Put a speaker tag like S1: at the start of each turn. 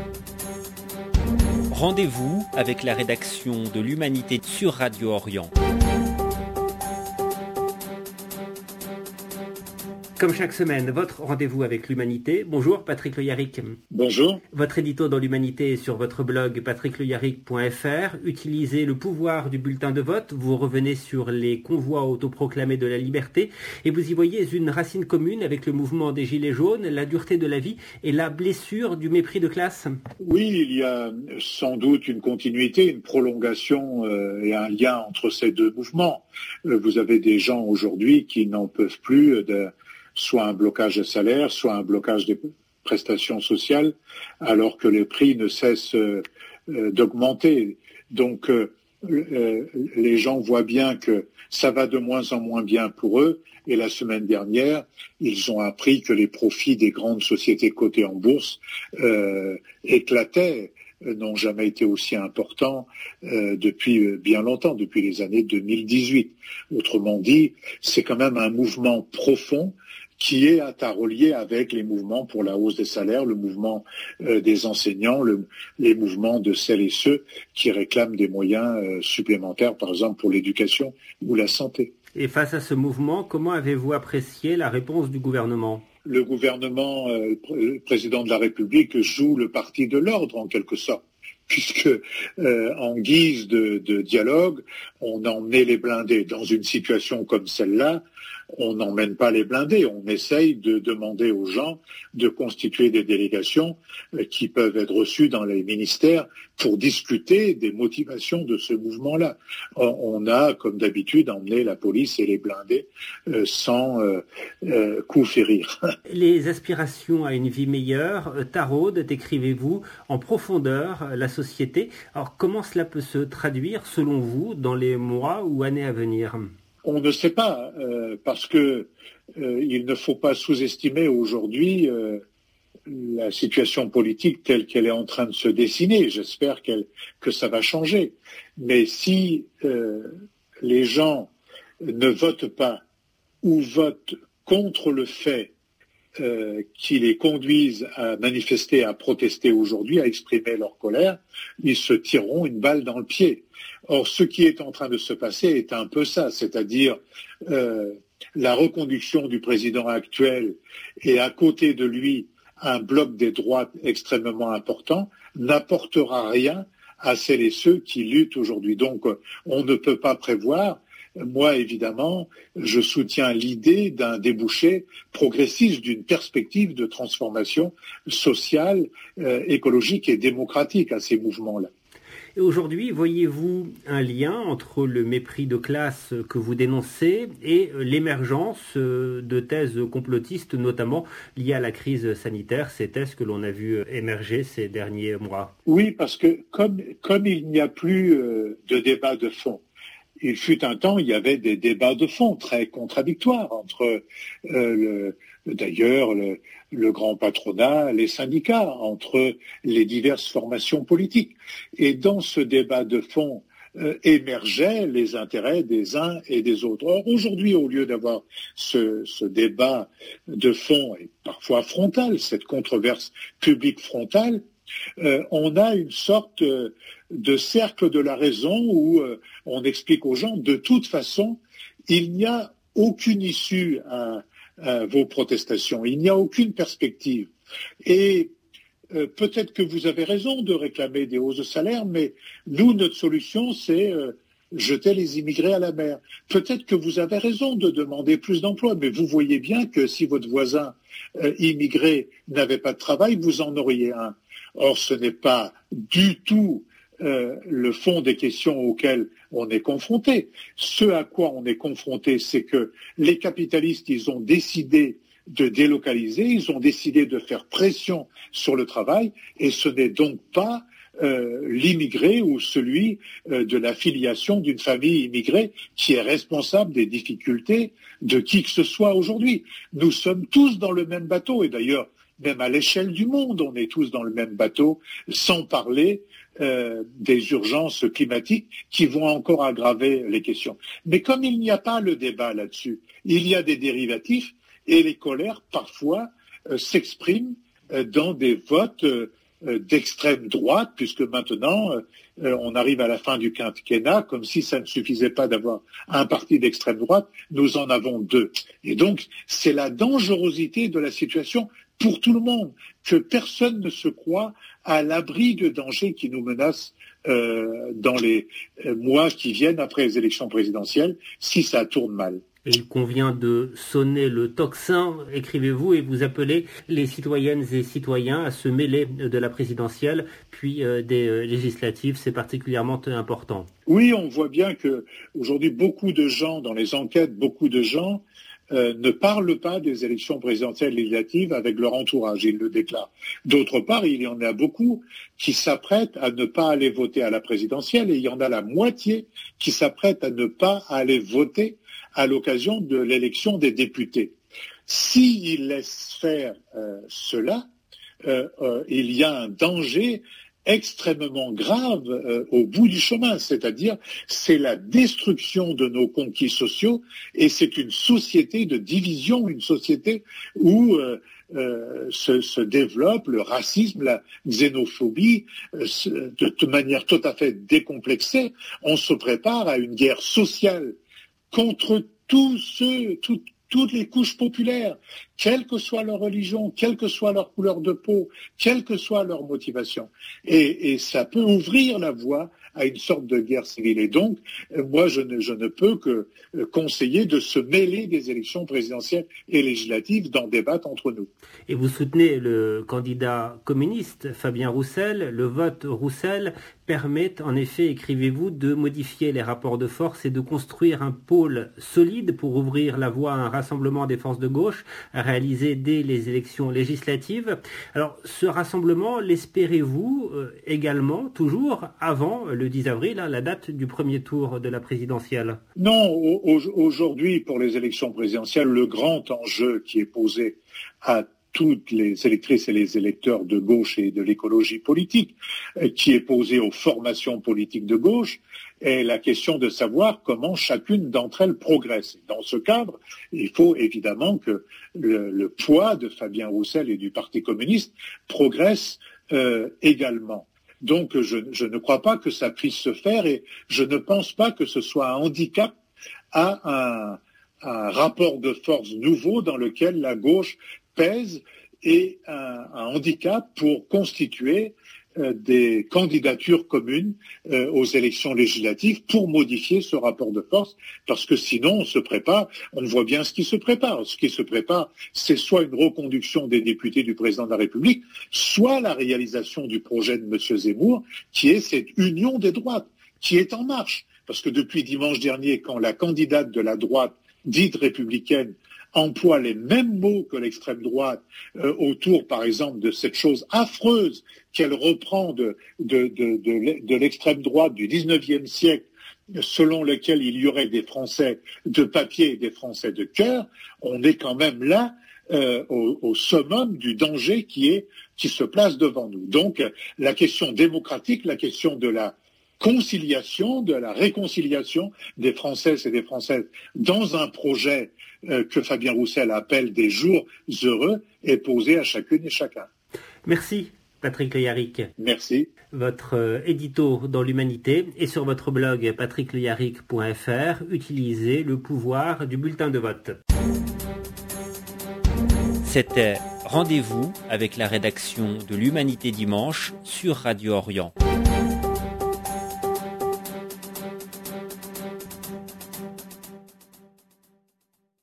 S1: Rendez-vous avec la rédaction de l'Humanité sur Radio Orient. Comme chaque semaine, votre rendez-vous avec l'Humanité. Bonjour Patrick Le Yarrick.
S2: Bonjour.
S1: Votre édito dans l'Humanité est sur votre blog patrickleyarik.fr. Utilisez le pouvoir du bulletin de vote. Vous revenez sur les convois autoproclamés de la liberté et vous y voyez une racine commune avec le mouvement des Gilets jaunes, la dureté de la vie et la blessure du mépris de classe.
S2: Oui, il y a sans doute une continuité, une prolongation et un lien entre ces deux mouvements. Vous avez des gens aujourd'hui qui n'en peuvent plus de soit un blocage des salaires, soit un blocage des prestations sociales, alors que les prix ne cessent d'augmenter. Donc, les gens voient bien que ça va de moins en moins bien pour eux. Et la semaine dernière, ils ont appris que les profits des grandes sociétés cotées en bourse éclataient, n'ont jamais été aussi importants depuis bien longtemps, depuis les années 2018. Autrement dit, c'est quand même un mouvement profond qui est à relier avec les mouvements pour la hausse des salaires, le mouvement des enseignants, les mouvements de celles et ceux qui réclament des moyens supplémentaires, par exemple pour l'éducation ou la santé.
S1: Et face à ce mouvement, comment avez-vous apprécié la réponse du gouvernement ?
S2: Le gouvernement, le président de la République joue le parti de l'ordre en quelque sorte, puisque en guise de dialogue, on emmenait les blindés. Dans une situation comme celle-là, on n'emmène pas les blindés, on essaye de demander aux gens de constituer des délégations qui peuvent être reçues dans les ministères pour discuter des motivations de ce mouvement-là. On a, comme d'habitude, emmené la police et les blindés sans coup férir.
S1: Les aspirations à une vie meilleure taraudent, décrivez-vous, en profondeur la société. Alors comment cela peut se traduire, selon vous, dans les mois ou années à venir ?
S2: On ne sait pas, parce que il ne faut pas sous-estimer aujourd'hui la situation politique telle qu'elle est en train de se dessiner. J'espère que ça va changer. Mais si les gens ne votent pas ou votent contre le fait qui les conduisent à manifester, à protester aujourd'hui, à exprimer leur colère, ils se tireront une balle dans le pied. Or, ce qui est en train de se passer est un peu ça, c'est-à-dire la reconduction du président actuel et à côté de lui un bloc des droites extrêmement important n'apportera rien à celles et ceux qui luttent aujourd'hui. Donc, on ne peut pas prévoir. Moi, évidemment, je soutiens l'idée d'un débouché progressiste, d'une perspective de transformation sociale, écologique et démocratique à ces mouvements-là.
S1: Et aujourd'hui, voyez-vous un lien entre le mépris de classe que vous dénoncez et l'émergence de thèses complotistes, notamment liées à la crise sanitaire, ces thèses que l'on a vues émerger ces derniers mois ?
S2: Oui, parce que comme il n'y a plus de débat de fond, il fut un temps, il y avait des débats de fond très contradictoires entre d'ailleurs le grand patronat, les syndicats, entre les diverses formations politiques. Et dans ce débat de fond émergeaient les intérêts des uns et des autres. Or, aujourd'hui, au lieu d'avoir ce débat de fond, et parfois frontal, cette controverse publique frontale, on a une sorte de cercle de la raison où on explique aux gens, de toute façon, il n'y a aucune issue à vos protestations, il n'y a aucune perspective. Et peut-être que vous avez raison de réclamer des hausses de salaire, mais nous, notre solution, c'est jeter les immigrés à la mer. Peut-être que vous avez raison de demander plus d'emplois, mais vous voyez bien que si votre voisin immigré n'avait pas de travail, vous en auriez un. Or, ce n'est pas du tout le fond des questions auxquelles on est confronté. Ce à quoi on est confronté, c'est que les capitalistes, ils ont décidé de délocaliser, ils ont décidé de faire pression sur le travail, et ce n'est donc pas l'immigré ou celui de la filiation d'une famille immigrée qui est responsable des difficultés de qui que ce soit aujourd'hui. Nous sommes tous dans le même bateau, et d'ailleurs, même à l'échelle du monde, on est tous dans le même bateau, sans parler des urgences climatiques qui vont encore aggraver les questions. Mais comme il n'y a pas le débat là-dessus, il y a des dérivatifs, et les colères, parfois, s'expriment dans des votes d'extrême droite, puisque maintenant on arrive à la fin du quinquennat, comme si ça ne suffisait pas d'avoir un parti d'extrême droite, nous en avons deux. Et donc c'est la dangerosité de la situation pour tout le monde, que personne ne se croit à l'abri de dangers qui nous menacent dans les mois qui viennent après les élections présidentielles, si ça tourne mal.
S1: Et il convient de sonner le tocsin, écrivez-vous, et vous appelez les citoyennes et citoyens à se mêler de la présidentielle, puis des législatives, c'est particulièrement important.
S2: Oui, on voit bien que aujourd'hui beaucoup de gens, dans les enquêtes, beaucoup de gens ne parlent pas des élections présidentielles législatives avec leur entourage, ils le déclarent. D'autre part, il y en a beaucoup qui s'apprêtent à ne pas aller voter à la présidentielle, et il y en a la moitié qui s'apprêtent à ne pas aller voter à l'occasion de l'élection des députés. S'ils laissent faire cela, il y a un danger extrêmement grave au bout du chemin, c'est-à-dire c'est la destruction de nos conquis sociaux, et c'est une société de division, une société où se développe le racisme, la xénophobie, de manière tout à fait décomplexée. On se prépare à une guerre sociale contre toutes les couches populaires, quelle que soit leur religion, quelle que soit leur couleur de peau, quelle que soit leur motivation. Et ça peut ouvrir la voie à une sorte de guerre civile. Et donc, moi, je ne peux que conseiller de se mêler des élections présidentielles et législatives, d'en débattre entre nous.
S1: Et vous soutenez le candidat communiste, Fabien Roussel. Le vote Roussel permet, en effet, écrivez-vous, de modifier les rapports de force et de construire un pôle solide pour ouvrir la voie à un rassemblement des forces de gauche réalisé dès les élections législatives. Alors, ce rassemblement, l'espérez-vous également, toujours avant le 10 avril, la date du premier tour de la présidentielle?
S2: Non, aujourd'hui, pour les élections présidentielles, le grand enjeu qui est posé à toutes les électrices et les électeurs de gauche et de l'écologie politique, qui est posé aux formations politiques de gauche, est la question de savoir comment chacune d'entre elles progresse. Dans ce cadre, il faut évidemment que le poids de Fabien Roussel et du Parti communiste progresse également. Donc je ne crois pas que ça puisse se faire, et je ne pense pas que ce soit un handicap à un rapport de force nouveau dans lequel la gauche pèse, et un handicap pour constituer des candidatures communes aux élections législatives pour modifier ce rapport de force, parce que sinon on se prépare, on voit bien ce qui se prépare. Ce qui se prépare, c'est soit une reconduction des députés du président de la République, soit la réalisation du projet de M. Zemmour, qui est cette union des droites, qui est en marche. Parce que depuis dimanche dernier, quand la candidate de la droite dite républicaine emploie les mêmes mots que l'extrême droite autour, par exemple, de cette chose affreuse qu'elle reprend de l'extrême droite du 19e siècle, selon lequel il y aurait des Français de papier et des Français de cœur, on est quand même là au summum du danger qui se place devant nous. Donc la question démocratique, la question de la conciliation, de la réconciliation des Françaises et des Françaises dans un projet que Fabien Roussel appelle des jours heureux est posée à chacune et chacun.
S1: Merci Patrick Le Yarrick.
S2: Merci.
S1: Votre édito dans l'Humanité et sur votre blog patrickleyarrick.fr, utilisez le pouvoir du bulletin de vote. C'était Rendez-vous avec la rédaction de l'Humanité dimanche sur Radio Orient.